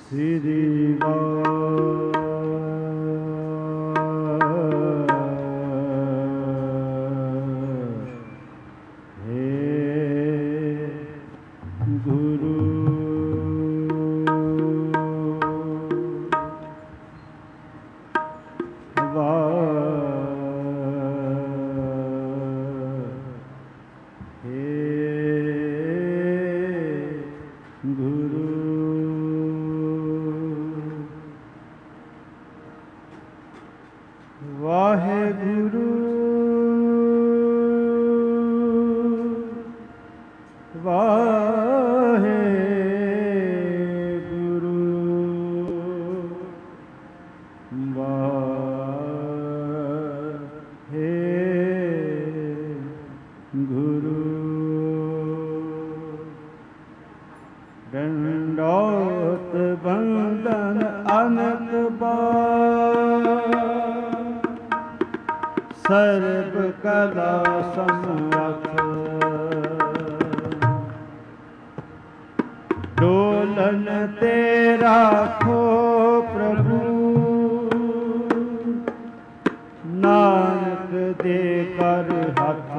Sri ਸਰਬ ਕਲਾ ਸਮਰਥ ਡੋਲਨ ਤੇ ਰਾਖੋ ਪ੍ਰਭੂ ਨਾਨਕ ਦੇ ਕਰ ਹੱਥ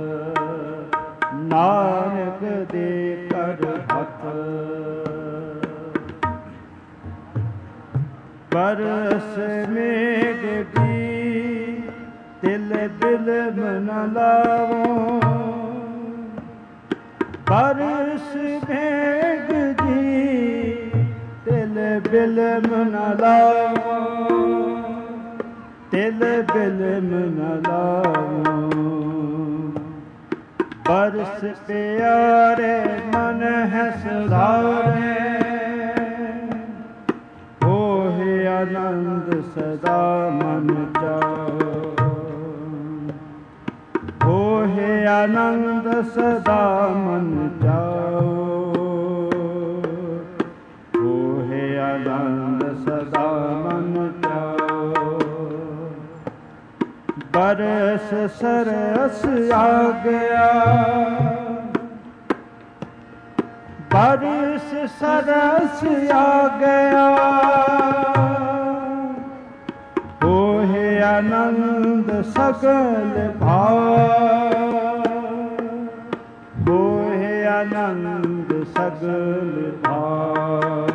ਨਾਨਕ ਦੇ ਕਰ ਹੱਥ ਬਰਸ ਮੇਘ ਦੀ ਤਿਲ ਬਿਲ ਮਨ ਲਾਵੋ ਬਰਸ ਮੇਘ ਜੀ ਤਿਲ ਬਿਲ ਮਨ ਲਾਵੋ ਤਿਲ ਬਿਲ ਮਨ ਲਾਵੋ ਬਰਸ ਪਿਆਰੇ ਮਨ ਹੈ ਸੁਧਾਰੇ ਹੋਏ ਆਨੰਦ ਸਦਾ ਮਨ ਜਾਓ ਹੋਏ ਆਨੰਦ ਸਦਾ ਮਨ ਜਾਓ ਹੋਏ ਆਨੰਦ ਸਦਾ ਮਨ ਜਾਓ ਬਰਸ ਸਰਸ ਆ ਗਿਆ ਬਰਸ ਸਰਸ ਆ ਗਿਆ ਹੋਏ ਆਨੰਦ ਸਗਲ ਭਾਵ ਹੋਏ ਆਨੰਦ ਸਗਲ ਭਾਵ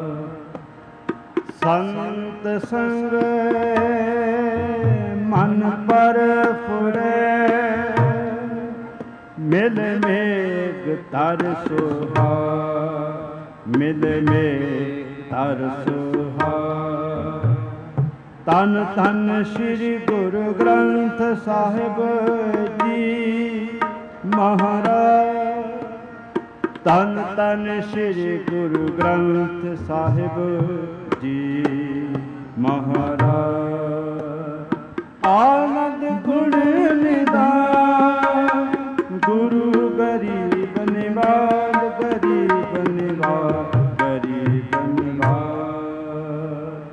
ਸੰਤ ਸੰਗ ਮਨ ਪਰ ਫੁਰੇ ਮਿਲ ਮੇਘ ਤਰ ਸੁਹਾ ਮਿਲ ਮੇਘ ਤਰ ਸੁਹਾ ਤਨ ਤਨ ਸ੍ਰੀ ਗੁਰੂ ਗ੍ਰੰਥ ਸਾਹਿਬ ਜੀ ਮਹਾਰਾਜ ਤਨ ਤਨ ਸ੍ਰੀ ਗੁਰੂ ਗ੍ਰੰਥ ਸਾਹਿਬ ਜੀ ਮਹਾਰਾਜ ਆਨੰਦ ਗੁਣ ਨਿਦਾਨ ਗੁਰੂ ਗਰੀਬ ਨਿਵਾਜ ਗਰੀਬ ਨਿਵਾਜ ਗਰੀਬ ਨਿਵਾਜ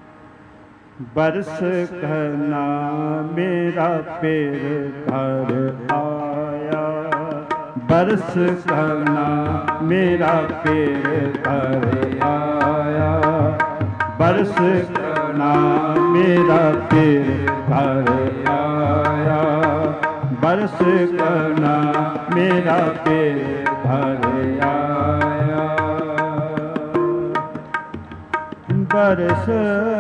ਬਰਸ ਕਰਨਾ ਮੇਰਾ ਪੇਰ ਘਰ ਆਇਆ ਬਰਸ ਕਰਨਾ ਮੇਰਾ ਪੇਰ ਘਰ ਆਇਆ ਬਰਸ ਕਰਨਾ ਮੇਰਾ ਪੇਰ ਘਰ ਆਇਆ ਬਰਸ ਕਰਨਾ ਮੇਰਾ ਪੇਰ ਘਰ ਆਇਆ ਬਰਸ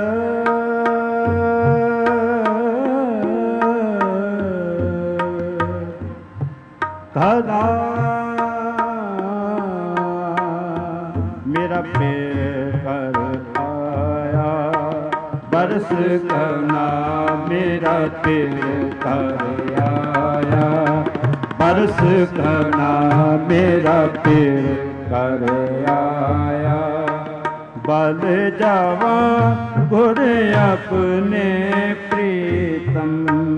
ਕਲਾ ਮੇਰਾ ਪੇਰ ਘਰ ਆਇਆ ਬਰਸ ਕਰਨਾ ਮੇਰਾ ਪੇਰ ਘਰ ਆਇਆ ਬਰਸ ਕਰਨਾ ਮੇਰਾ ਪੇਰ ਘਰ ਆਇਆ ਬਲ ਜਾਵਾ ਗੁਰ ਆਪਣੇ ਪ੍ਰੀਤਮ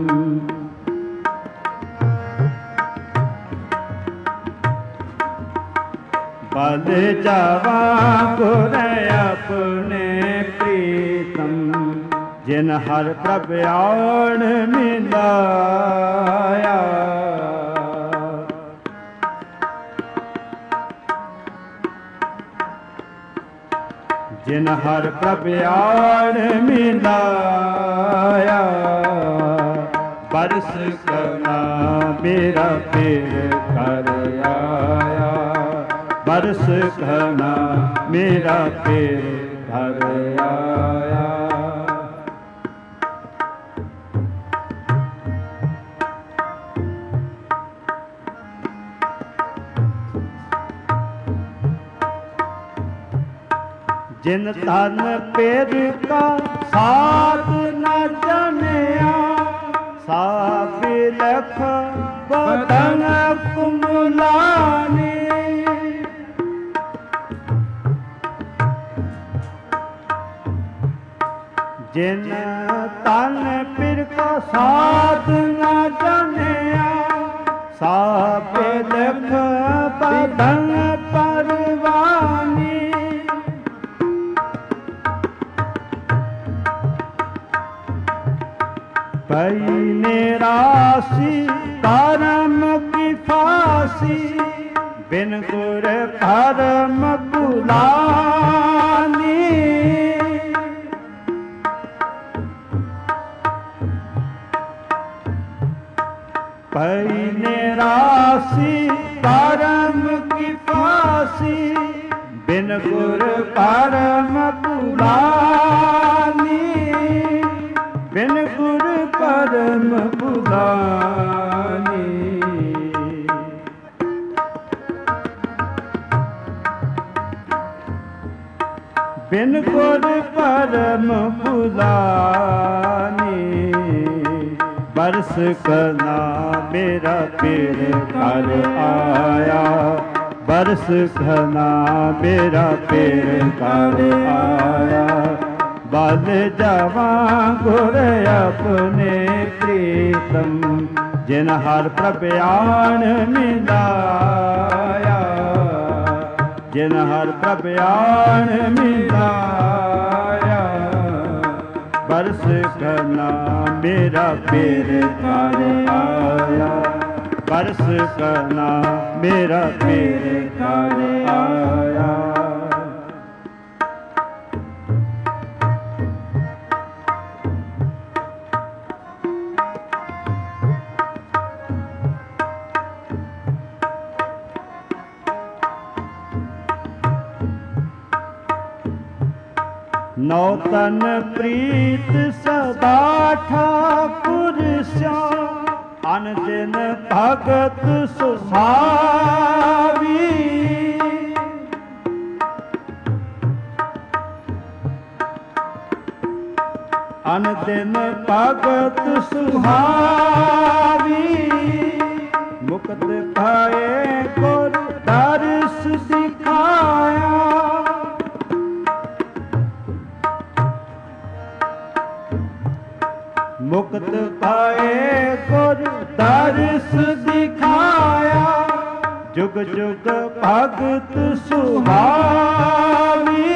ਬਲ ਜਾਵਾ ਗੁਰ ਆਪਣੇ ਪ੍ਰੀਤਮ ਜਿਨ ਹਰ ਪ੍ਰਭ ਆਣ ਮਿਲਾਇਆ जिन हर प्रभ आण मिलाया, बरस करना मेरा पेर कर आया, बरस करना मेरा पेर कर आया। जिन तन पेर का साथ न जनिया, सा बिलख बदन कुमलानी। जिन तन पेर का साथ न जनिया, सा बिलख बदन परवानी। पईने राशि कर्म की फांसी, बिन गुर धर्म बुलानी। पईने राशि कर्म की फांसी, बिन गुर धर्म बुलानी। बिन गुर परम बुलानी। बिन गुर परम बुलानी। बरस करना मेरा पेर कर आया, बरस करना मेरा पेर कर आया। बल जावां गुर अपने प्रीतम, जिन हर प्रभ आण मिलाया, जिन हर प्रभ आण मिलाया। बरस करना मेरा पेर कर आया, बरस करना मेरा पेर कर आया। नौतन प्रीत सदा ठाकुर श्याम, अनदिन भगत सुहावी। अनदिन भगत सुहावी। मुक्त भये गुर दर्श दिखाया, मुक्त पाए गुर दर्श दिखाया। जुग जुग भगत सुहावी।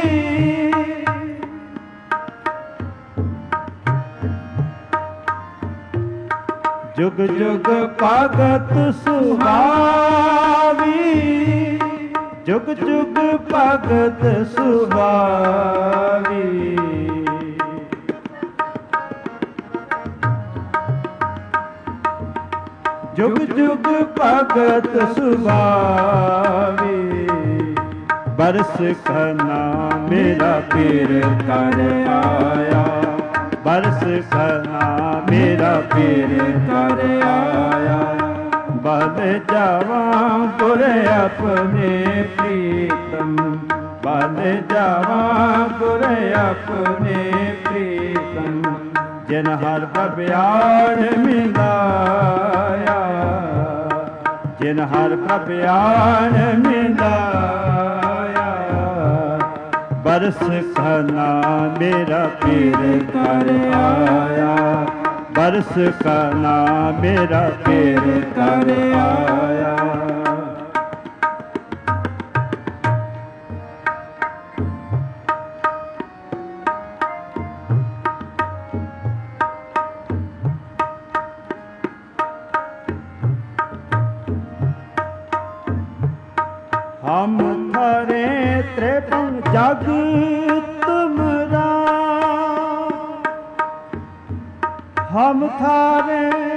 जुग जुग भगत सुहावी। जुग जुग भगत सुहावी। जुग जुग भगत सुभावी। बरस करना मेरा पेर कर आया, बरस करना मेरा पेर कर आया। बल जावां गुर अपने प्रीतम, बल जावां गुर अपने प्रीतम। जिन हर प्रभ आण मिलाया, जिन हर प्रभ आण मिलाया। बरस करना मेरा पेर कर आया, बरस करना मेरा पेर कर आया। हम थारे त्रिभुवन जग ਹਮ ਥਾਰੇ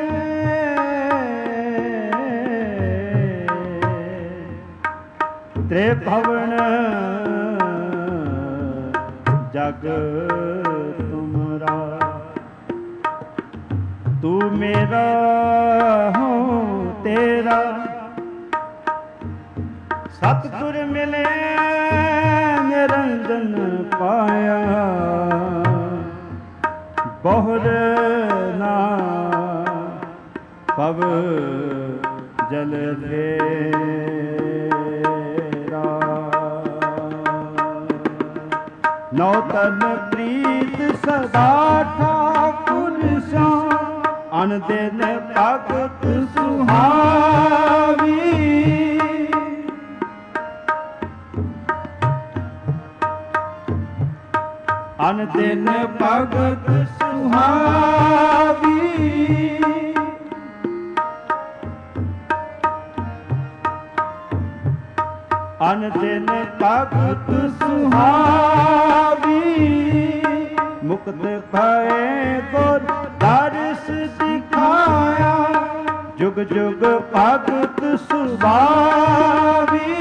त्रिभुवन जग तुमरा, तू मेरा हूँ तेरा। सतगुर मिले निरंजन पाया, बहुर ना पव जल नौतन प्रीत सदा ठाकुर श्याम, अन दिन भगत सुहावी। अन दिन भगत सुहावी। अन दिन भगत सुहावी। मुक्त भये गुर दर्श दिखाया, जुग जुग भगत सुभावी।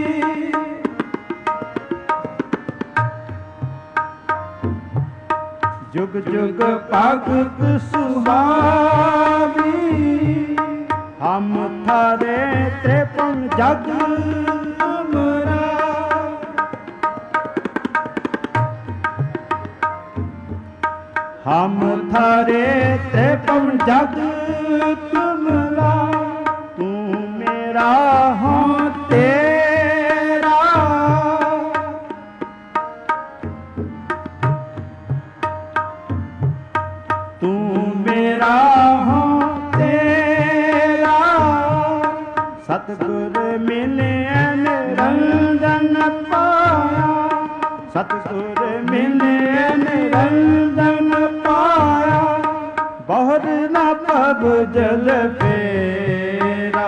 जुग जुग भगत सुभावी। हम थारे त्रिभुवन जग तुमरा, हम थारे त्रिभुवन जग तुमरा। तू मेरा हूँ तेरा, तू मेरा हूँ तेरा। सतगुर मिले निरंजन पाया, सतगुर मिले निरंजन पाया। बहुर न पब जल फेरा,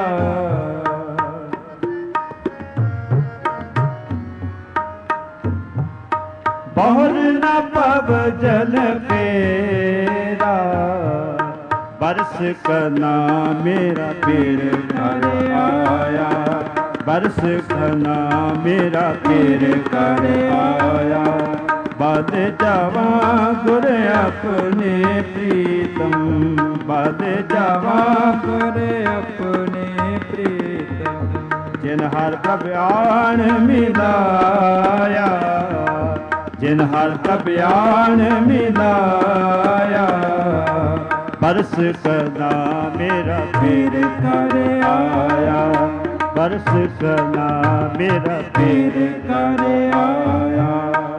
बहुर न पब जल फेरा। बरस कना मेरा पीर कर आया, बरस कना मेरा पीर कर आया। बद जावा गुर अपने प्रीतम, बद जावा गुर अपने प्रीतम। जिन हर कब्यान मिलाया, जिन हर कब्यान मिलाया। बरस कना मेरा पीर कर आया, बरस कना मेरा पीर कर आया।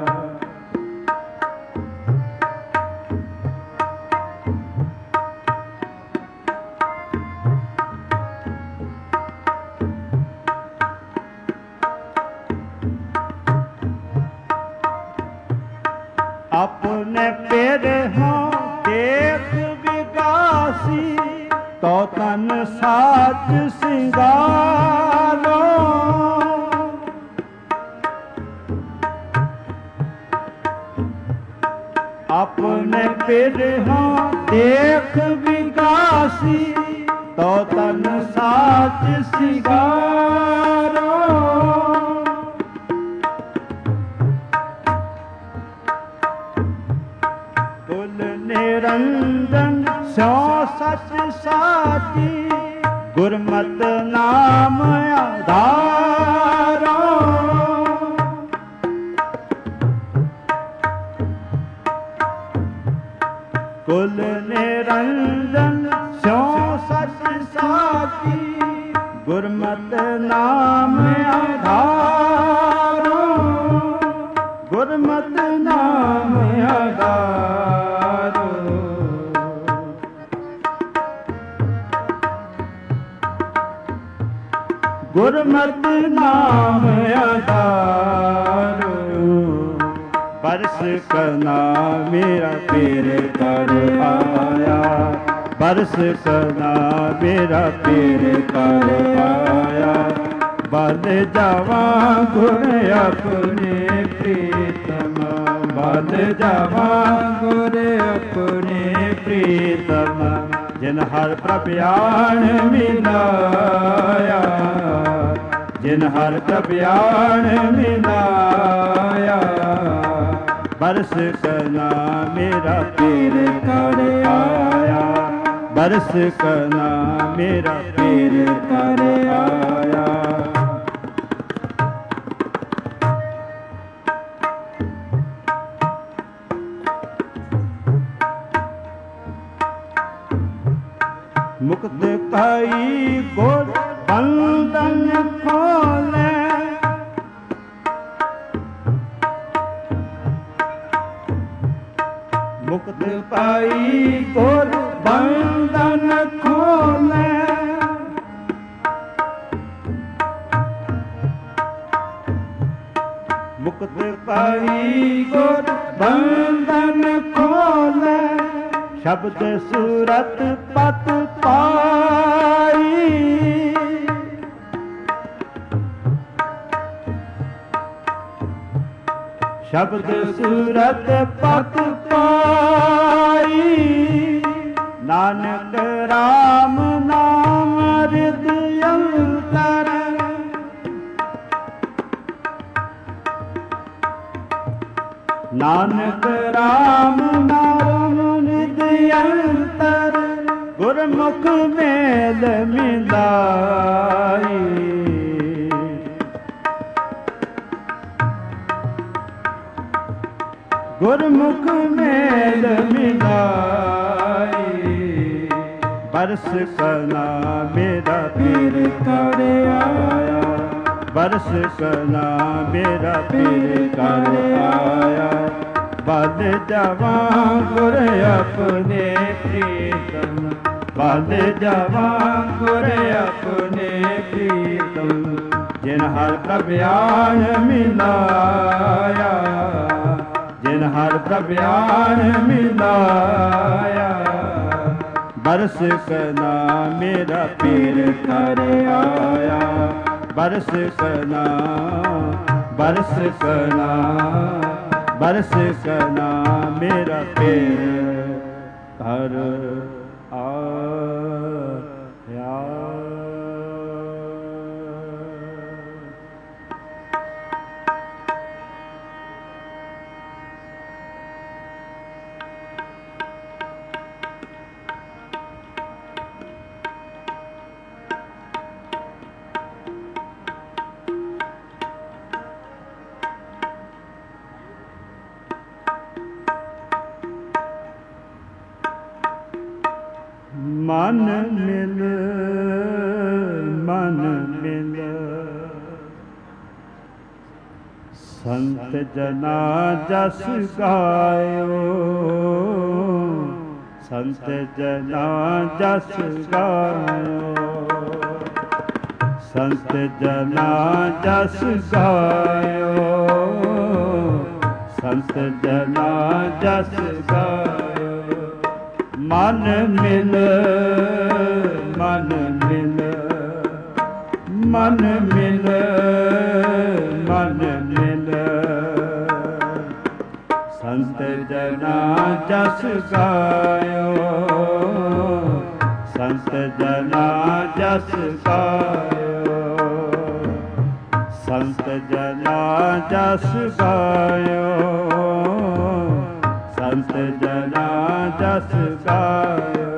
अपने पेर हाँ देख विकासी, तो तन साज सिंगारो। अपने पेर हाँ देख विकासी, तो तन साज सिंगारो। निरंजन स्यों सच साची, गुरमत नाम आधारो। कुल निरंजन स्यों सच साची, गुरमत नाम आधारो। गुरमत नाम आधारो। गुरमत नाम आधारो। बरस कना मेरा पीर कर आया, बरस कना मेरा पीर कर आया। बद जावा गुर अपने प्रीतम, बद जावा गुर अपने ਪ੍ਰੀਤਮ ਜਿਨ ਹਰ ਪ੍ਰਭ ਆਣ ਮਿਲਾਇਆ, ਜਿਨ ਹਰ ਪ੍ਰਭ ਆਣ ਮਿਲਾਇਆ। ਬਰਸ ਕਰਨਾ ਮੇਰਾ ਪੀਰ ਕਰ ਆਇਆ, ਬਰਸ ਕਰਨਾ ਮੇਰਾ ਪੀਰ ਕਰ ਆਇਆ। ਮੁਕਤ ਪਾਈ ਗੁਰ ਬੰਧਨ ਖੋਲੇ, ਮੁਕਤ ਪਾਈ ਗੁਰ ਬੰਧਨ ਖੋਲੇ। ਮੁਕਤ ਪਾਈ ਗੁਰ ਬੰਧਨ ਖੋਲੇ, ਸ਼ਬਦ ਸੂਰਤ ਪਤ ਪਾਈ। ਸ਼ਬਦ ਸੂਰਤ ਪਤ ਪਾਈ, ਨਾਨਕ ਰਾਮ ਨਾਮ ਹਿਰਦਿ ਅੰਤਰ। ਨਾਨਕ ਰਾਮ ਨਾਮ ਹਿਰਦਿ ਅੰਤਰ, ਗੁਰਮੁਖ ਮੇਲ ਮਿਲਾਈ। ਗੁਰਮੁਖ ਮੇਲ ਮਿਲਾਈ। ਬਰਸ ਕਰਨਾ ਮੇਰਾ ਪੀਰ ਕਰ ਆਇਆ, ਬਰਸ ਕਰਨਾ ਮੇਰਾ ਪੀਰ ਕਰ ਆਇਆ। ਬਲ ਜਾਵਾਂ ਗੁਰ ਆਪਣੇ ਪ੍ਰੀਤਮ, ਬਲ ਜਾਵਾਂ ਗੁਰ ਆਪਣੇ ਪ੍ਰੀਤਮ ਜਿਨ ਹਰ ਪ੍ਰਭ ਆਣ ਮਿਲਾਇਆ, ਜਿਨ ਹਰ ਪ੍ਰਭ ਆਣ ਮਿਲਾਇਆ। ਬਰਸ ਕਰਨਾ ਮੇਰਾ ਪੀਰ ਕਰ ਆਇਆ, ਬਰਸ ਕਰਨਾ, ਬਰਸ ਕਰਨਾ, ਬਰਸ ਕਰਨਾ ਮੇਰਾ ਪੀਰ ਕਰ ਆਇਆ। ਮਨ ਮਿਲ, ਮਨ ਮਿਲ, ਸੰਤ ਜਨਾ ਜਸ ਗਾਇਓ, ਸੰਤ ਜਨਾ ਜਸ ਗਾਇਓ, ਸੰਤ ਜਨਾ ਜਸ ਗਾਇਓ, ਸੰਤ ਜਨਾ ਜਸ ਗਾਇਓ। ਮਨ ਮਿਲ, ਮਨ ਮਿਲ, ਮਨ ਮਿਲ, ਮਨ ਮਿਲ, ਸੰਤ ਜਨਾ ਜਸ ਗਾਇਓ, ਸੰਤ ਜਨਾ ਜਸ ਗਾਇਓ, ਸੰਤ ਜਨਾ ਜਸ ਗਾਇਓ, ਸੰਤ ਜਨਾ ਜਸ ਗਾਇਓ।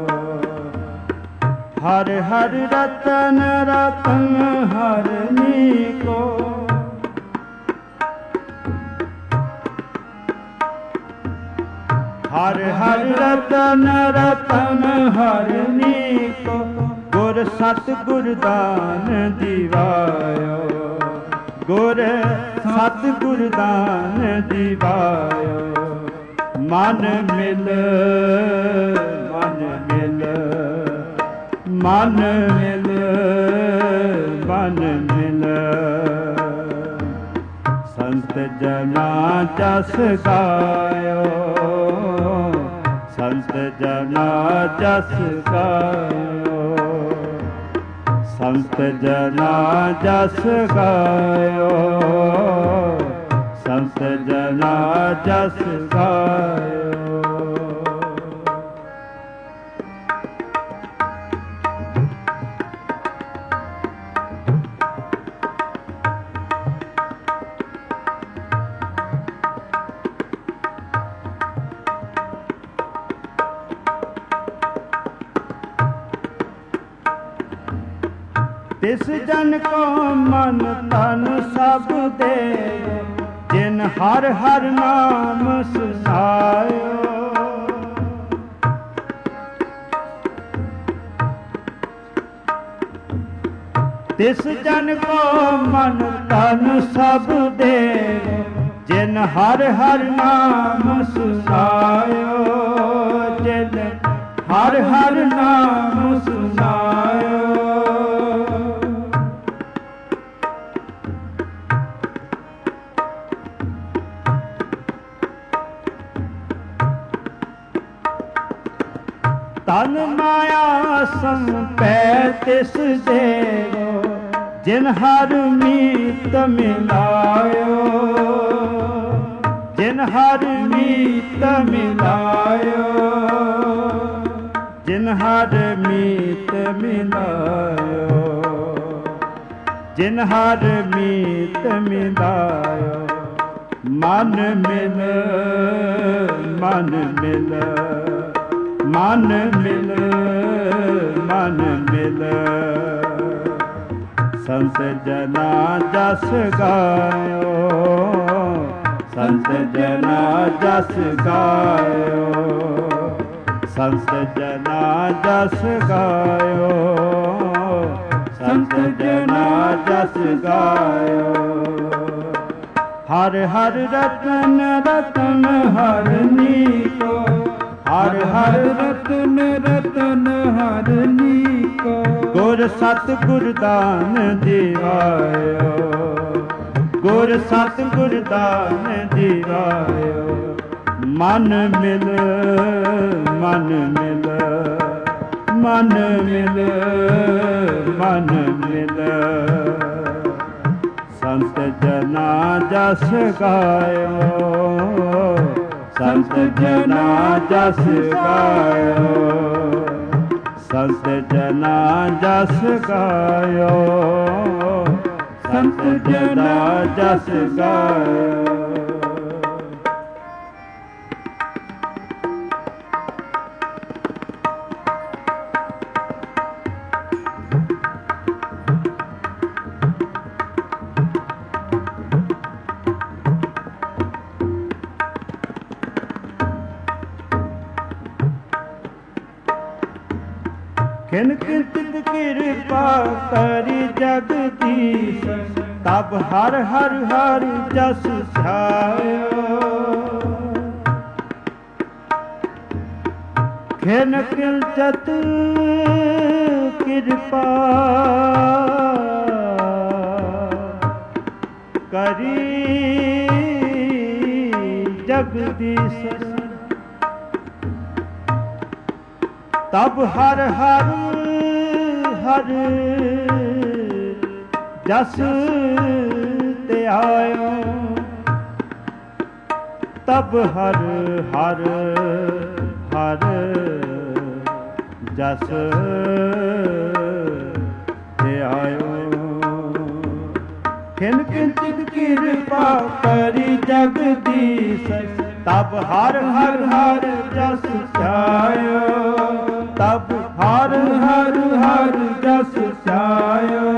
ਹਰ ਹਰ ਰਤਨ ਰਤਨ ਹਰਨੀ ਕੋ, ਹਰ ਹਰ ਰਤਨ ਰਤਨ ਹਰਨੀ ਕੋ, ਗੁਰ ਸਤ ਗੁਰ ਦਾਨ ਦਿਵਾਇਓ, ਗੁਰ ਸਤ ਗੁਰ ਦਾਨ ਦਿਵਾਇਓ। ਮਨ ਮਿਲ, ਮਨ ਮਿਲ, ਮਨ ਮਿਲ, ਮਨ ਮਿਲ, ਸੰਤ ਜਨਾ ਜਸ ਗਾਇਓ, ਸੰਤ ਜਨਾ ਜਸ ਗਾਇਓ, ਸੰਤ ਜਨਾ ਜਸ ਗਾਇਓ, ਸੰਤ ਜਨਾ ਜਸ ਗਾਇਓ। ਤਿਸ ਜਨ ਕੋ ਮਨ ਤਨ ਸਭ ਦੇਵ, ਜਿਨ ਹਰ ਹਰ ਨਾਮ ਸੁਨਾਇਓ। ਤਿਸ ਜਨ ਕੋ ਮਨ ਤਨ ਸਭ ਦੇਵ, ਜਿਨ ਹਰ ਹਰ ਨਾਮ ਸੁਨਾਇਓ। ਜਿਨ ਹਰ ਹਰ ਨਾਮ ਸੁਨਾਇਓ। ਤਨ ਮਾਇਆ ਸੰਪੈ ਤਿਸ ਦੇਵ, ਜਿਨ ਹਰ ਮੀਤ ਮਿਲਾਇਓ। ਜਿਨ ਹਰ ਮੀਤ ਮਿਲਾਇਓ। ਜਿਨ ਹਰ ਮੀਤ ਮਿਲਾਇਓ। ਜਿਨ ਹਰ ਮੀਤ ਮਿਲਾਇਓ। ਮਨ ਮਿਲ ਮਨ ਮਿਲ ਮਨ ਮਿਲ ਮਨ ਮਿਲ। ਸੰਤ ਜਨਾ ਜਸ ਗਾਇਓ। ਸੰਤ ਜਨਾ ਜਸ ਗਾਇਓ। ਸੰਤ ਜਨਾ ਜਸ ਗਾਇਓ। ਸੰਤ ਜਨਾ ਜਸ ਗਾਇਓ। ਹਰ ਹਰ ਰਤਨ ਰਤਨ ਹਰ ਨੀਕੋ। ਹਰ ਹਰ ਰਤਨ ਰਤਨ ਹਰ ਨੀਕੋ। ਗੁਰ ਸਤ ਗੁਰ ਦਾਨ ਦਿਵਾਇਓ। ਗੁਰ ਸਤ ਗੁਰ ਦਾਨ ਦਿਵਾਇਓ। ਮਨ ਮਿਲ ਮਨ ਮਿਲ ਮਨ ਮਿਲ ਮਨ ਮਿਲ। ਸੰਤ ਜਨਾ ਜਸ ਗਾਇਓ। ਸੰਤ ਜਨਾ ਜਸ ਗਾਇਓ। ਸੰਤ ਜਨਾ ਜਸ ਗਾਇਓ। ਸੰਤ ਜਨਾ ਜਸ ਗਾਇਓ। ਖਿਨ ਕਿੰਤਿਤ ਕਿਰਪਾ ਕਰੀ ਜਗਦੀਸ਼, ਤਬ ਹਰ ਹਰ ਹਰ ਜਸ ਧਿਆਇਓ। ਖਿਨ ਕਿੰਤਿਤ ਕਿਰਪਾ ਕਰੀ ਜਗਦੀਸ਼, ਤਬ ਹਰ ਹਰ ਹਰ ਜਸ ਧਿਆਇਓ। ਤਬ ਹਰ ਹਰ ਹਰ ਜਸ ਧਿਆਇਓ। ਖਿਨ ਕਿੰਤਿਤ ਕਿਰਪਾ ਕਰੀ ਜਗਦੀਸ਼, ਤਬ ਹਰ ਹਰ ਹਰ ਜਸ ਧਿਆਇਓ। ਤਬ ਹਰ ਹਰ ਹਰ ਜਸ ਧਿਆਇਓ।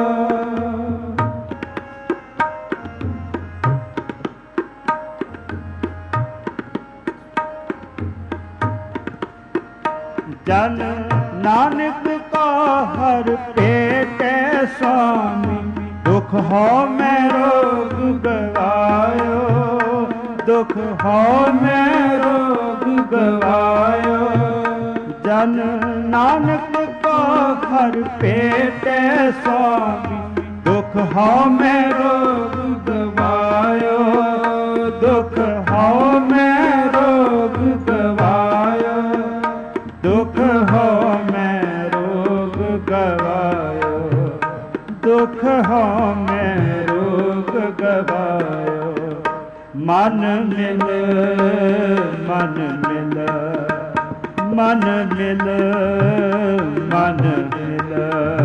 ਜਨ ਨਾਨਕ ਕੋ ਹਰ ਭੇਟੈ ਸੁਆਮੀ, ਦੁਖ ਹੋ ਮੈਂ ਰੋਗ ਗਵਾਇਓ। ਦੁਖ ਹੋ ਮੈਂ ਰੋਗ ਗਵਾਇਓ। ਜਨ ਨਾਨਕ ਕੋ ਹਰ ਭੇਟੈ ਸੁਆਮੀ, ਦੁਖ ਹੋ ਮੈਂ ਰੋਗ ਗਵਾਇਓ। ਦੁਖ ਹੋ ਮੈਂ ਰੋਗ ਗਵਾਇਓ। ਦੁਖ ਹੋ ਮੈਂ ਰੋਗ ਗਵਾਇਓ। ਦੁਖ ਹੋ ਮੈਂ ਰੋਗ ਗਵਾਇਓ। ਮਨ ਮਿਲ ਮਨ ਮਿਲ ਮਨ ਮਿਲ ਮਨ ਮਿਲ।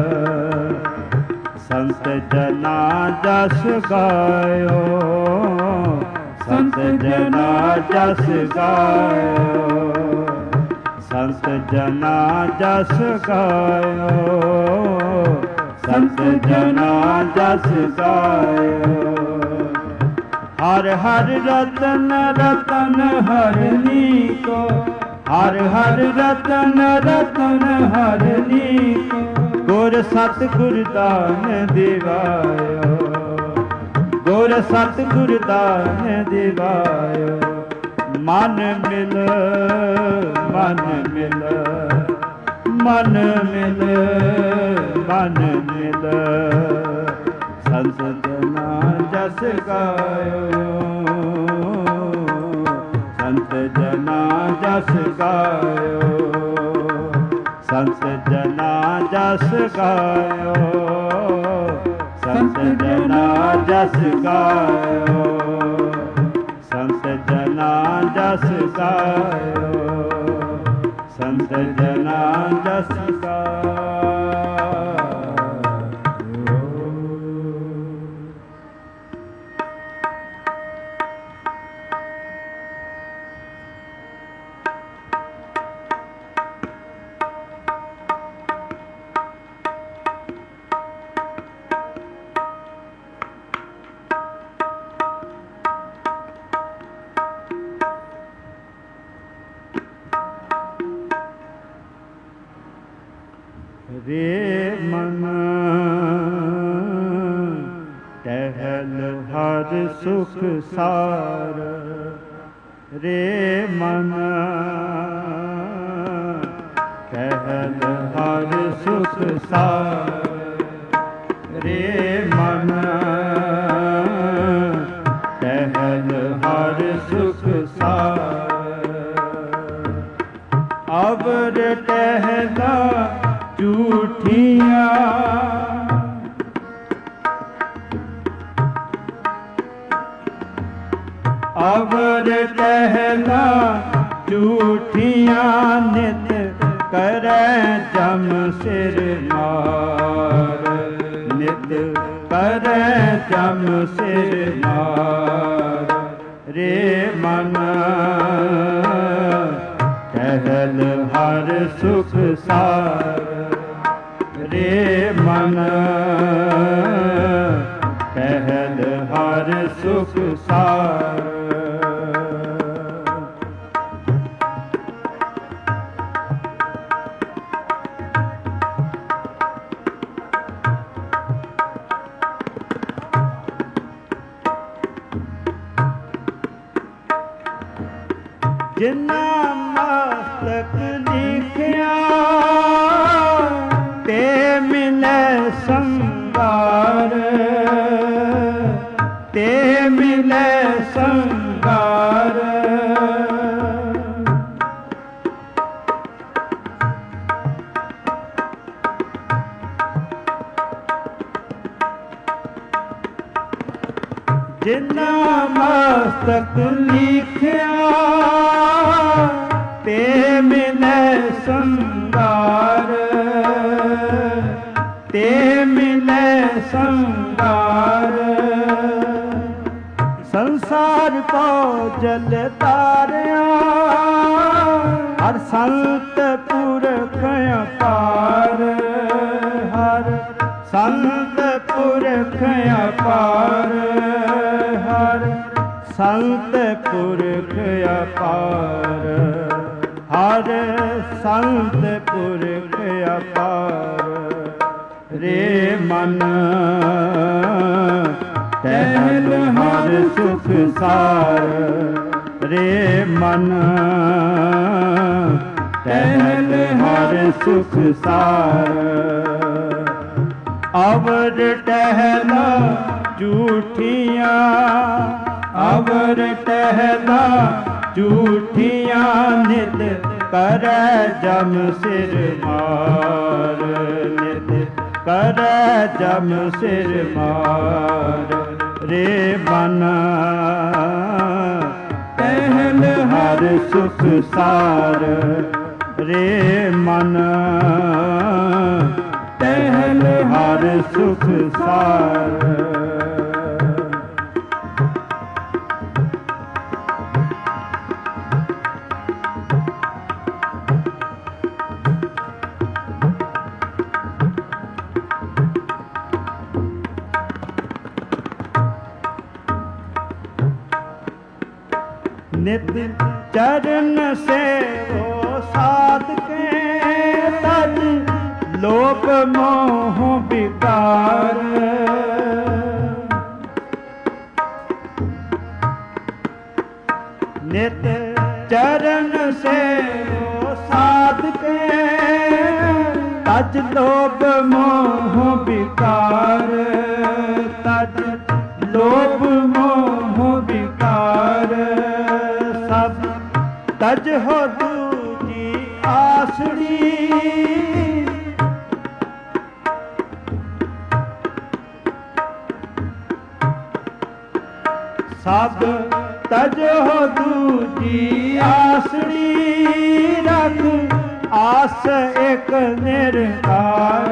ਸੰਤ ਜਨਾ ਜਸ ਗਾਇਓ। ਸੰਤ ਜਨਾ ਜਸ ਗਾਇਓ। ਸੰਤ ਜਨਾ ਜਸ ਗਾਇਓ। संत जना जस गायो। हर हर रतन रतन हरनी को, हर हर रतन रतन हरनी को, गुर सतगुर दान दिवायो, गुर सतगुर दान दिवायो। मन मिल मन मिल मन मिल मन मिल, संत जना जस गायो, संत जना जस गायो, संत जना जस गायो, संत जना जस गायो, संत जना जस गायो, संत जना जस गायो। रे मन टहल हर सुख सार, रे मन टहल हर सुख सार, रे मन टहल हर सुख सार। अवर टहला झूठियाँ, अवर टहला झूठियाँ, नित करे जम सिर मार, नित करे जम सिर मार। रे मन टहल हर सुख सार, रे मन टहल हर सुख सार। जिन्ना मस्तक लिखिया ते मिले संगार, ते मिले संगार। जिन्ना मस्तक लिखिया ते मिले संगार, ते मिले संगार। संसार को जल तारिया, हर संत पुरख अपार, हर संत पुरख अपार, हर संत पुरख अपार, हर संत पुरख अपार। रे मन टहल हर सुख सार, रे मन टहल हर सुख सार। अवर टहला झूठियाँ, अवर टहला झूठियाँ, नित करे जम सिर मार, नित करे जम सिर मार। रे मन टहल हर सुख सार, रे मन टहल हर सुख सार। ਨਿਤ ਚਰਨ ਸੇਵੋ ਸਾਧਕੇ ਤਜ ਲੋਭ ਮੋਹ ਵਿਕਾਰ ਨਿਤ ਚਰਨ ਸੇਵੋ ਸਾਧਕੇ ਤਜ ਲੋਭ ਮੋਹ ਵਿਕਾਰ ਤਜ ਲੋਭ ਮੋਹ ਵਿਕਾਰ ਸਭ ਤਜ ਹੋ ਦੂਜੀ ਆਸੜੀ ਸਭ ਤਜ ਹੋ ਦੂਜੀ ਆਸੜੀ ਰਖ ਆਸ ਇੱਕ ਨਿਰੰਕਾਰ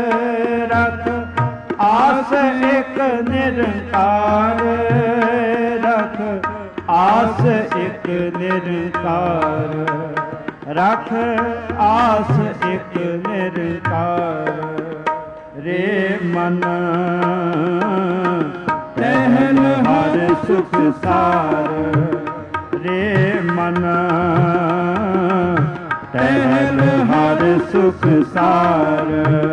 ਰਖ ਆਸ ਇੱਕ ਨਿਰੰਕਾਰ ਰਖ ਆਸ ਇੱਕ ਨਿਰੰਕਾਰ ਰਖ ਆਸ ਇੱਕ ਨਿਰੰਕਾਰ ਰੇ ਮਨ ਟਹਿਲ ਹਰ ਸੁਖ ਸਾਰ ਰੇ ਮਨ ਟਹਿਲ ਹਰ ਸੁਖ ਸਾਰ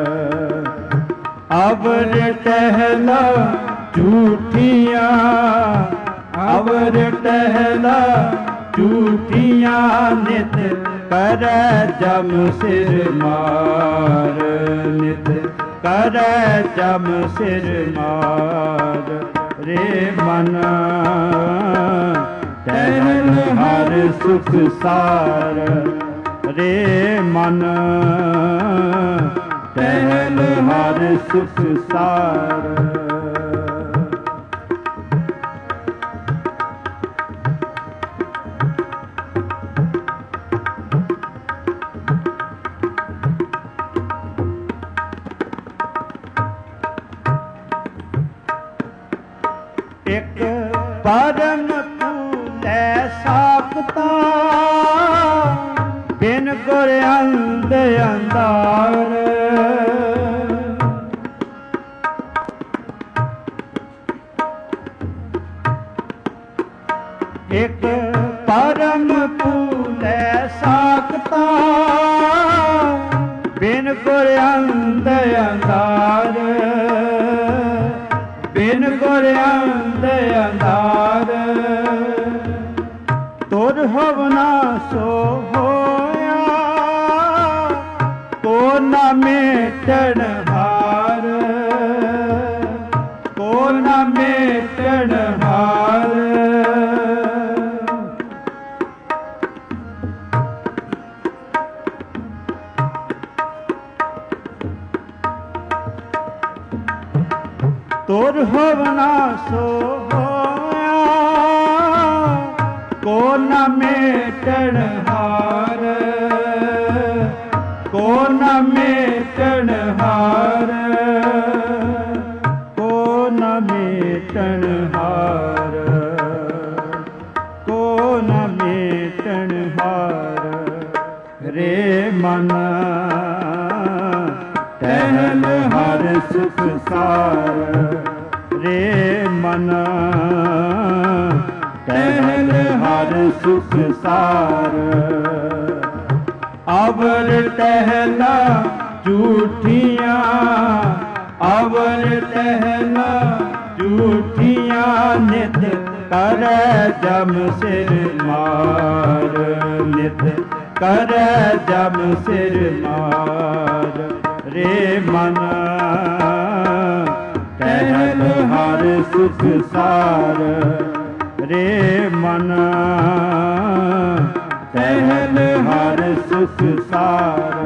ਅਵਰ ਟਹਿਲਾ ਝੂਠੀਆਂ ਅਵਰ ਟਹਿਲਾ ਝੂਠੀਆਂ ਨਿਤ ਕਰੈ ਜਮ ਸਿਰ ਮਾਰ ਨਿਤ ਕਰੈ ਜਮ ਸਿਰ ਮਾਰ ਰੇ ਮਨ ਟਹਿਲ ਹਰ ਸੁਖ ਸਾਰ ਰੇ ਮਨ ਟਹਿਲ ਹਰ ਸੁਖ ਸਾਰ ਇੱਕ ਪਰਮ ਭੂਲੇ ਸਾਖਤਾ ਬਿਨ ਗੁਰ ਅੰਧ ਅੰਧਾਰ ਇੱਕ ਪਰਮ ਭੂਲੇ ਸਾਖਤਾ ਬਿਨ ਗੁਰ ਅੰਧ ਅੰਧਾਰ ਬਿਨ ਗੁਰ ਅੰਧ ਅੰਧਾਰ ਤੁਰ ਹੋਵਨਾ ਸੋ ਹੋਇਆ ਕੋ ਨਾ ਮੇਟਣ ਹਾਰ ਕੋ ਨਾ ਮੇਟਣ ਹਾਰ ਤੁਰ ਹੋਵਨਾ ਸੋ ਹੋਇਆ ਕੋ ਨਾ ਮੇਟਣ ਹਾਰ ਕੋ ਨਾ ਮੇਟਣ ਹਾਰ ਕੋ ਨਾ ਮੇਟਣ ਹਾਰ ਕੋ ਨਾ ਮੇਟਣ ਹਾਰ ਰੇ ਮਨ ਟਹਿਲ ਹਰ ਸੁਖ ਸਾਰ ਰੇ ਮਨ ਟਹਿਲ ਹਰ ਸੁਖ ਸਾਰ ਅਵਰ ਟਹਿਲਾ ਝੂਠੀਆਂ ਅਵਰ ਟਹਿਲਾ ਝੂਠੀਆਂ ਨਿਤ ਕਰੈ ਜਮ ਸਿਰ ਮਾਰ ਨਿਤ ਕਰੈ ਜਮ ਸਿਰ ਮਾਰ ਰੇ ਮਨ ਟਹਿਲ ਹਰ ਸੁਖ ਸਾਰ ਰੇ ਮਨ ਟਹਿਲ ਹਰ ਸੁਖ ਸਾਰ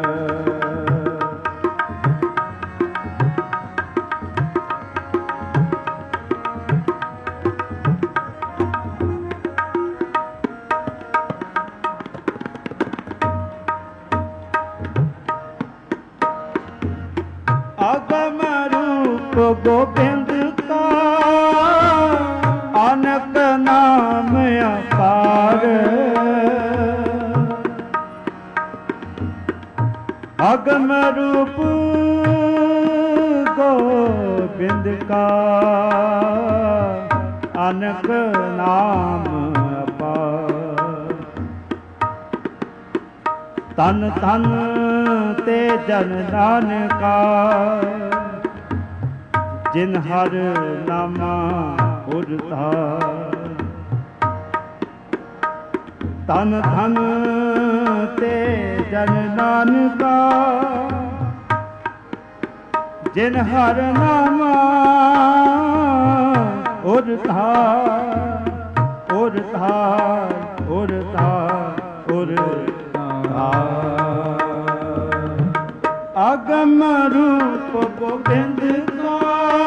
ਅਗਮ ਰੂਪ ਗੋਬਿੰਦ ਕਾ ਅਨਕ ਨਾਮ ਅਪਾਰ ਅਗਮ ਰੂਪ ਗੋਬਿੰਦ ਕਾ ਅਨਕ ਨਾਮ ਅਪਾਰ ਤਨ ਤਨ ਤੇ ਜਨ ਨਾਨਕਾ, ਜਿਨ ਹਰ ਨਾਮਾ ਉਰਤਾ। ਤਨ ਤਨ ਤੇ ਜਨ ਨਾਨਕਾ, ਜਿਨ ਹਰ ਨਾਮਾ ਉਰਤਾ। ਉਰਤਾ ਉਰਤਾ ਉਰਤਾ। ਅਗਮ ਰੂਪ ਗੋਬਿੰਦ ਕਾ,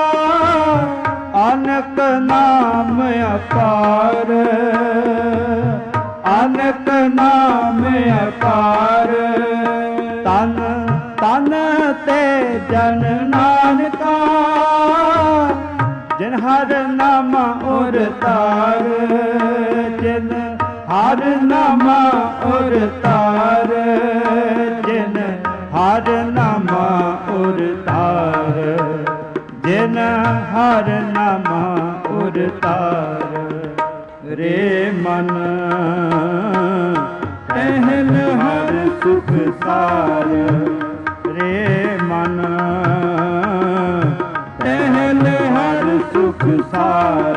ਅਨਕ ਨਾਮ ਅਪਾਰ। ਅਨਕ ਨਾਮ ਅਪਾਰ। ਤਨ ਤਨ ਤੇ ਜਨ ਨਾਨਕਾ, ਜਿਨ ਹਰ ਨਾਮਾ ਉਰਤਾਰ। ਜਿਨ ਹਰ ਨਾਮਾ ਉਰਤਾਰ। ਜਿਨ ਹਰ ਨਾਮਾ ਉਰਤਾਰ। ਜਿਨ ਹਰ ਨਾਮਾ ਉਰਤਾਰ। ਰੇ ਮਨ ਅਹਲ ਹਰ ਸੁਖ ਸਾਰ। ਰੇ ਮਨ ਅਹਲ ਹਰ ਸੁਖ ਸਾਰ।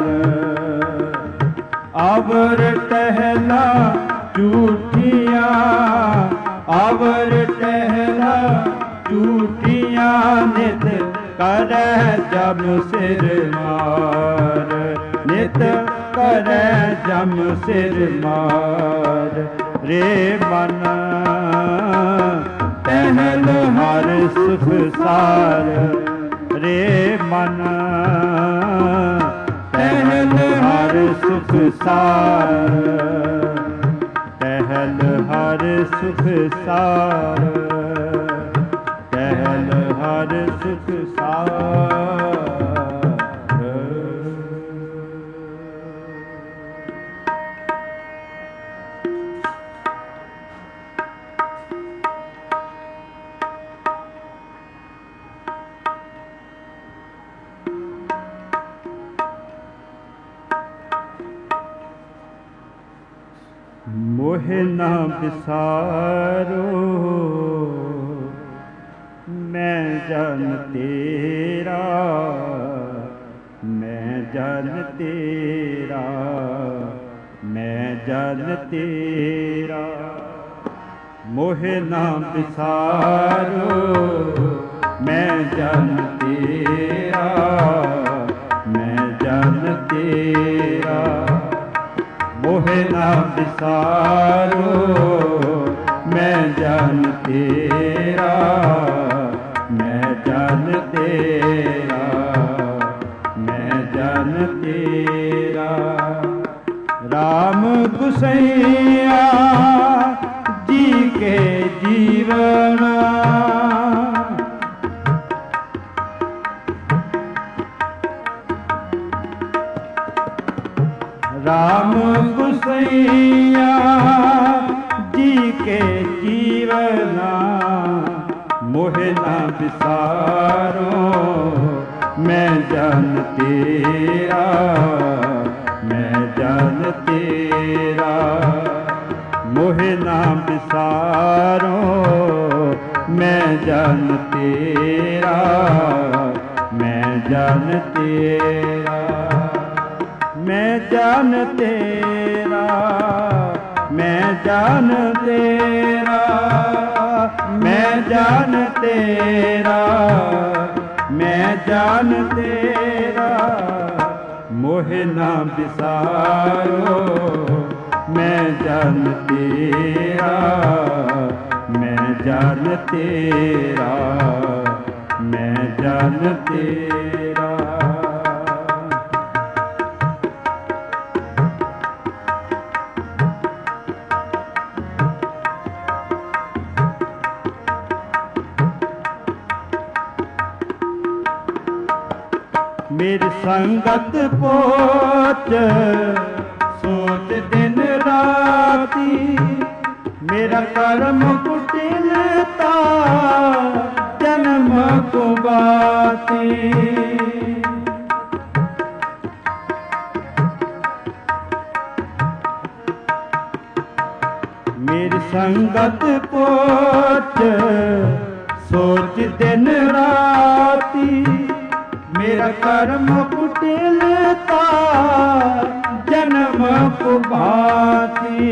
ਅਵਰ ਟਹਿਲਾ ਝੂਠੀਆਂ, ਅਵਰ ਟਹਿਲਾ ਝੂਠੀਆਂ। ਨਿਤ ਕਰੈ ਜਮ ਸਿਰ ਮਾਰ। ਨਿਤ ਕਰੈ ਜਮ ਸਿਰ ਮਾਰ। ਰੇ ਮਨ ਟਹਿਲ ਹਰ ਸੁਖ ਸਾਰ। ਰੇ ਮਨ ਟਹਿਲ ਹਰ ਸੁਖ ਸਾਰ। ਟਹਿਲ ਹਰ ਸੁਖ ਸਾਰ। ਟਹਿਲ ਹਰ ਸੁਖ ਸਾਰ। ਮੋਹਿ ਨਾ ਵਿਸਾਰੋ, ਮੈਂ ਜਨ ਤੇਰਾ। ਮੈਂ ਜਨ ਤੇਰਾ। ਮੈਂ ਜਨ ਤੇਰਾ। ਮੋਹਿ ਨਾ ਵਿਸਾਰੋ, ਮੈਂ ਜਨ ਤੇਰਾ। ਮੈਂ ਜਨ ਤੇਰਾ। ਮੋਹਿ ਨਾ ਵਿਸਾਰੋ, ਮੈਂ ਜਨ ਤੇਰਾ। ਮੈਂ ਜਨ ਤੇਰਾ। ਮੈਂ ਜਨ ਤੇਰਾ। ਰਾਮ ਗੁਸਈਆ ਜੀ ਕੇ ਜੀਵਨ, ਰਾਮ ਗੁਸਈਆ ਜੀ ਕੇ ਜੀਵਨਾ। ਮੋਹਿ ਨਾ ਵਿਸਾਰੋ, ਮੈਂ ਜਨ ਤੇਰਾ। ਮੈਂ ਜਨ ਤੇਰਾ। ਮੋਹਿ ਨਾ ਵਿਸਾਰੋ, ਮੈਂ ਜਨ ਤੇਰਾ। ਮੈਂ ਜਨ ਤੇਰਾ। ਮੈਂ ਜਨ ਤੇਰਾ। ਮੈਂ ਜਨ ਤੇਰਾ। ਮੈਂ ਜਨ ਤੇਰਾ। ਮੈਂ ਜਨ ਤੇਰਾ। ਮੋਹਿ ਨਾ ਵਿਸਾਰੋ, ਮੈਂ ਜਨ ਤੇਰਾ। ਮੈਂ ਜਨ ਤੇਰਾ। ਮੈਂ ਜਨ ਤੇਰਾ। ਮੇਰੀ ਸੰਗਤ ਪੋਚ ਸੋਚ ਦਿਨ ਰਾਤੀ। ਮੇਰਾ ਕਰਮ ਕੁਟਿਲਤਾ ਜਨਮ ਕੋ ਬਾਤੀ। मेरी संगत पोच सोच दिन राती, मेरा कर्म कुटिलता जन्म को भांति।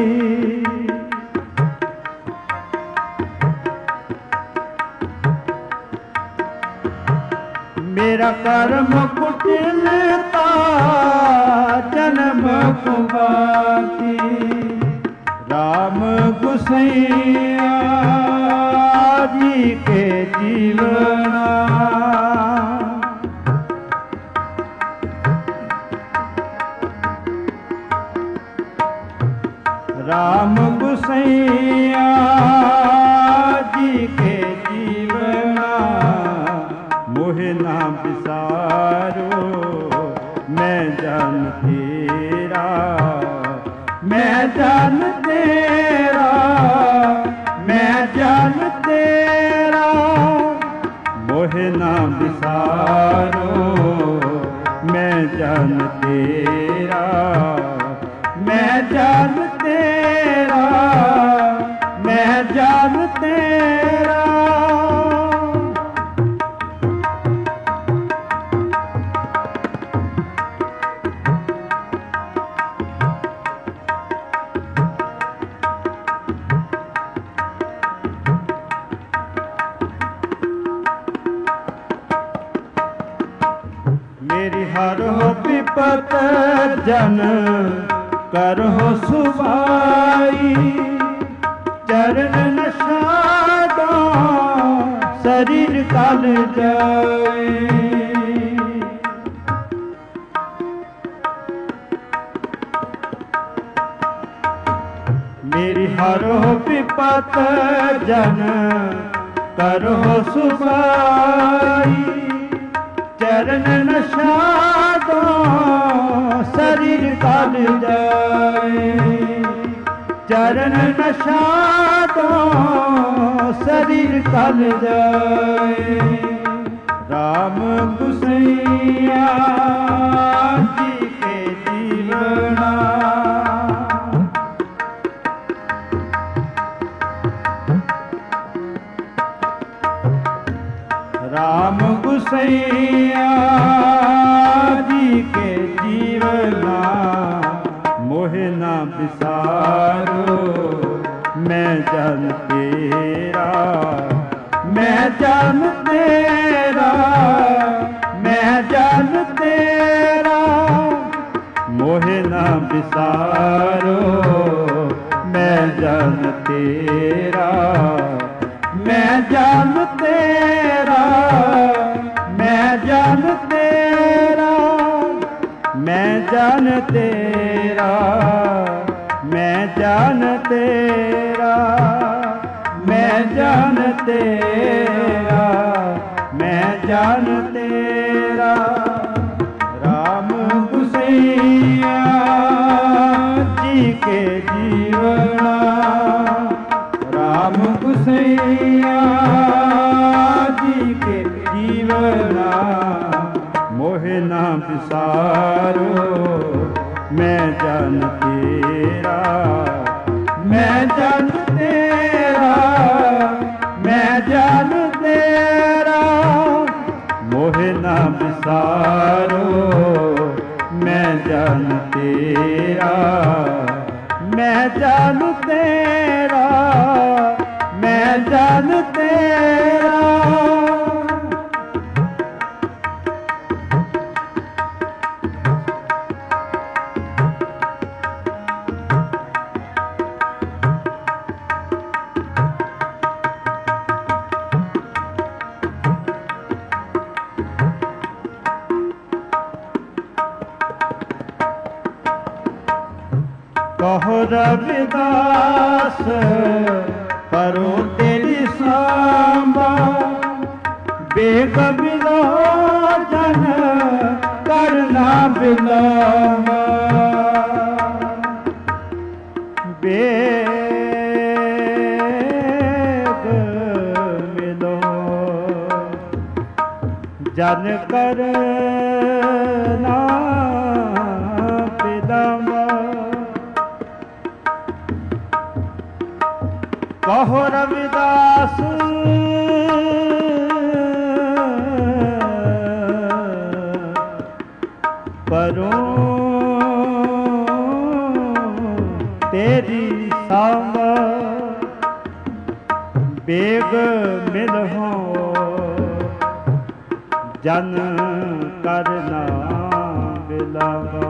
मेरा कर्म कुटिलता जन्म को भांति। राम गुसैया जी के जीवना, राम गुसैया जी के जीवना, मोहे ना बिसारो मैं जान तेरा, मैं जान तेरा, मैं जान तेरा, मोहे ना बिसारो मैं जान तेरा, मैं जान तेरा, मैं जान तेरा। मेरी हर हो विपत जन करहो सुभाई, चरण न छाड़ो शरीर कल जाए। मेरी हरो विपत जन करहो सुभाई, चरण न छाड़ो शरीर कल जाए। चरण न छाड़ो शरीर कल जाए। राम गुसैया जी के जीवना, राम गुसैया जी के जीवना, मोहे ना बिसारो मैं जान तेरा, मैं जान तेरा, मैं जान तेरा, मोहे ना बिसारो मैं जान तेरा, मैं जान तेरा, मैं जान तेरा, मैं जान तेरा, मैं जान तेरा, मैं जान तेरा, मैं जान तेरा। राम गुसैया जी के जीवना, राम गुसैया जी के जीवना, मोहे ना बिसारो मैं जान तेरा, मैं जान तेरा, मैं जान तेरा, मोहे ना बिसारो मैं जान तेरा, मैं जान तेरा, मैं जान तेरा। कहो रविदास करो तेरी सांबा, बेग विलोचन करना विलोम, बेग मिलो जन करना विलोम। ਕਹੋ ਰਵਿਦਾਸ ਪਰੋਂ ਤੇਰੀ ਸਾਂਭ ਬੇਗ ਮਿਲਹੁ ਜਨ ਕਰਨਾ ਬਿਲਾਵਾ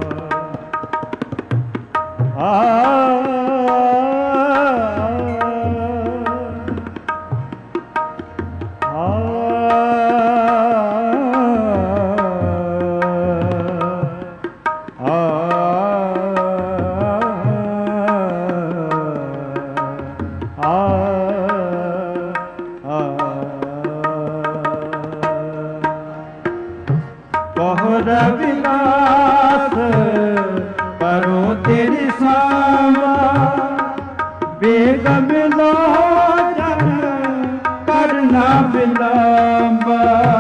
ਰਵਿਦਾਸ ਪਰੋਂ ਤੇਰੀ ਸਾਂਭਾ ਬੇਗ ਮਿਲੋ ਜਨ ਕਰਨਾ ਬਿਲਾਂਬਾ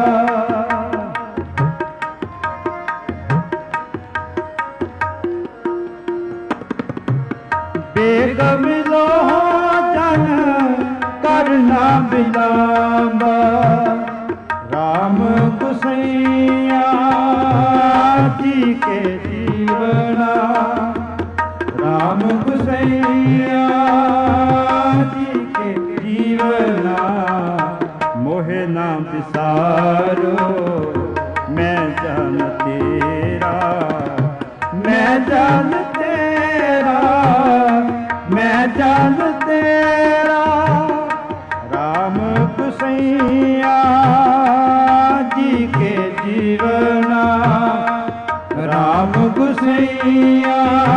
ਬੇਗ ਮਿਲੋ ਜਨ ਕਰਨਾ ਬਿਲਾਂਬਾ ਰਾਮ ਗੁਸਈਆ जी के जीवना राम गुसैया जी के जीवना मोहे ना बिसारो मैं जान तेरा मैं जान तेरा मैं जान तेरा राम गुसैया जी के जीवना राम गुसैया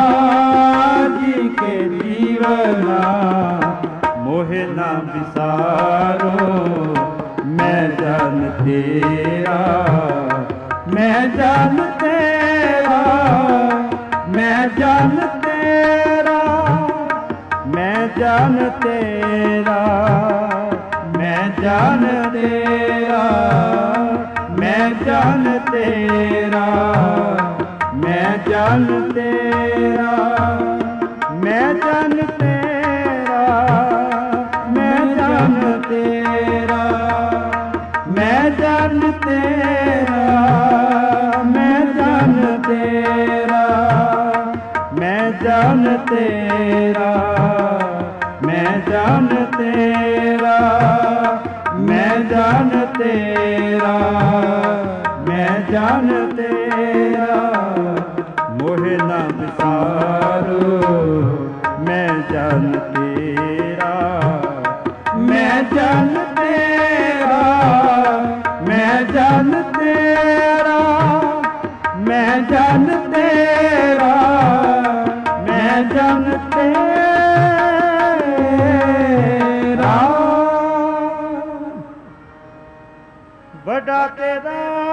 जी के जीवना मोहे ना बिसारो मैं जान तेरा मैं जान तेरा मैं जान तेरा मैं जान तेरा मैं जान तेरा मैं जान तेरा मैं जान तेरा मैं जान तेरा मैं जान तेरा मैं जान तेरा मैं जान तेरा मैं जान तेरा मैं जान तेरा मैं जान तेरा मैं जान तेरा मोहे ना बिसारो मैं जान तेरा मैं जान तेरा मैं जान तेरा मैं जान तेरा मैं जान तेरा बड़ा तेरा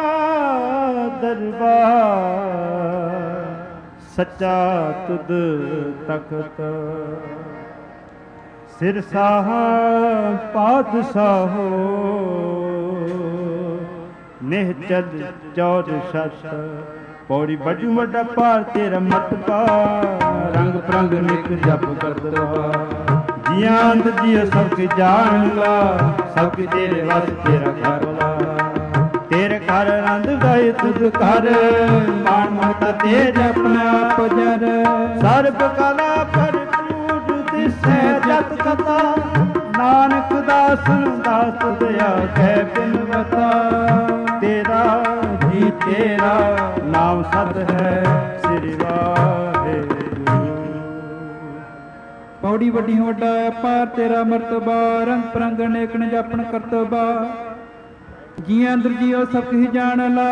दरबार सच्चा तुद तख्त सिरसाह पातशाहो निहचल चौर शत पौड़ी बड़ू वड्डा पार तेरा मतबा रंग प्रंग निक जप करदवा जियां अंत जियो सब के जान ला सब के तेरे वस तेरा घर ला तेरे घर आनंद गए तुझ घर मान ममता तेज अपना आप जर सर्ब कला भरपूर दिसै जत कथा नानक दासन दास दया कै बिनवता तेरा जी तेरा नाम सत है श्री वाहेगुरु। पौड़ी वड्डी वड्डा पार तेरा मरतबा रंग परंग अनेक न जापन करतबा जियां अंदर जियो सब किश जान ला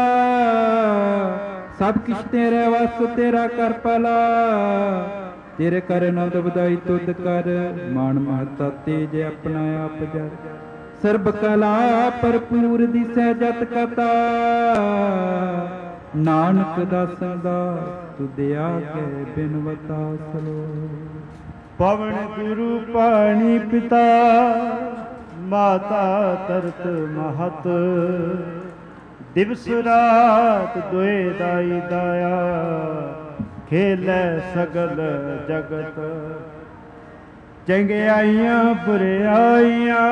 सब किश तेरे वस तेरा कर पला तेरे कर नंद बधाई तुद कर मान महता तेज अपना आप जर सर्ब कला भरपूर दिसै जत कथा नानक दासन दा तुदया के बिनवता सलो। पवन गुरु पाणी पिता माता तरत महत दिवस रात दोए दाई दाया खेलै सगल जगत ਚੰਗਿਆਈਆਂ ਬੁਰਿਆਈਆਂ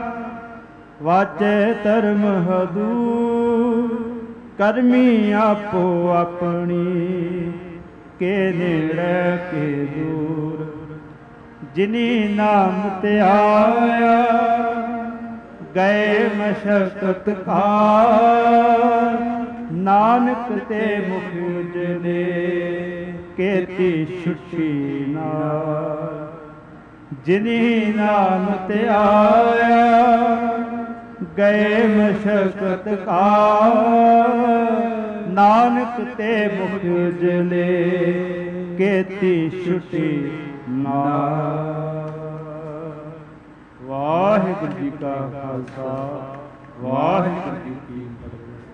ਵਾਚੇ ਧਰਮ ਹਦੂਰ ਕਰਮੀ ਆਪੋ ਆਪਣੀ ਕੇ ਨੇੜੇ ਕੇ ਦੂਰ ਜਿਨੀ ਨਾਮ ਤੇ ਆਇਆ ਗਏ ਮਸ਼ਕਤ ਕਾਰ ਨਾਨਕ ਤੇ ਮੁਖ ਉਜਲੇ ਕੀਤੀ ਛੁੱਟੀ ਨਾਲ ਜਿਨੀ ਨਾਮ ਤੇ ਆਇਆ ਗਏ ਮਸ਼ਕਤ ਕਾਰ ਨਾਨਕ ਤੇ ਮੁਖ ਉਜਲੇ ਕੀਤੀ ਛੁੱਟੀ ਨਾਲ। ਵਾਹਿਗੁਰੂ ਜੀ ਕਾ ਖਾਲਸਾ ਵਾਹਿਗੁਰੂ ਜੀ ਕੀ ਫਤਿਹ।